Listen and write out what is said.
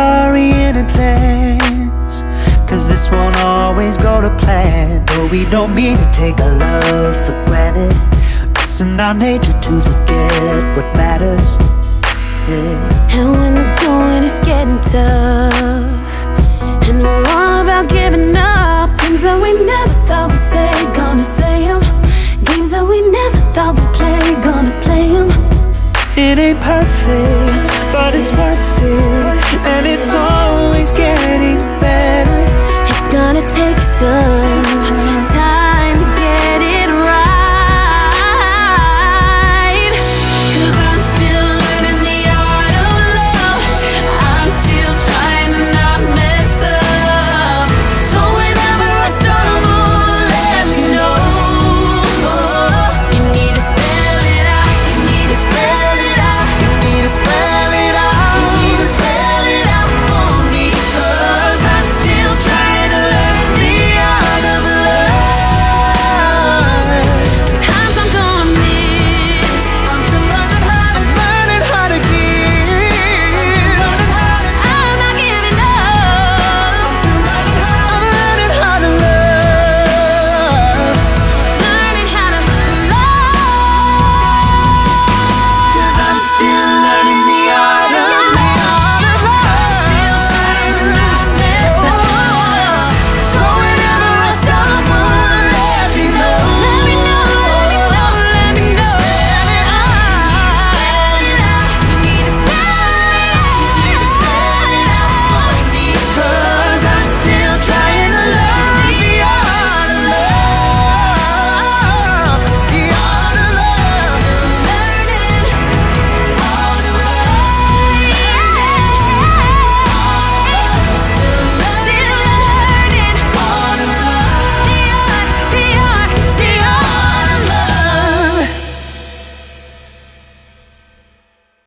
sorry in advance, 'cause this won't always go to plan. But we don't mean to take our love for granted. It's in our nature to forget what matters, yeah. And when the going is getting tough, and we're all about giving up, things that we never thought we'd say, gonna say them. Games that we never thought we'd play, gonna play them. It ain't perfect, but it's worth it.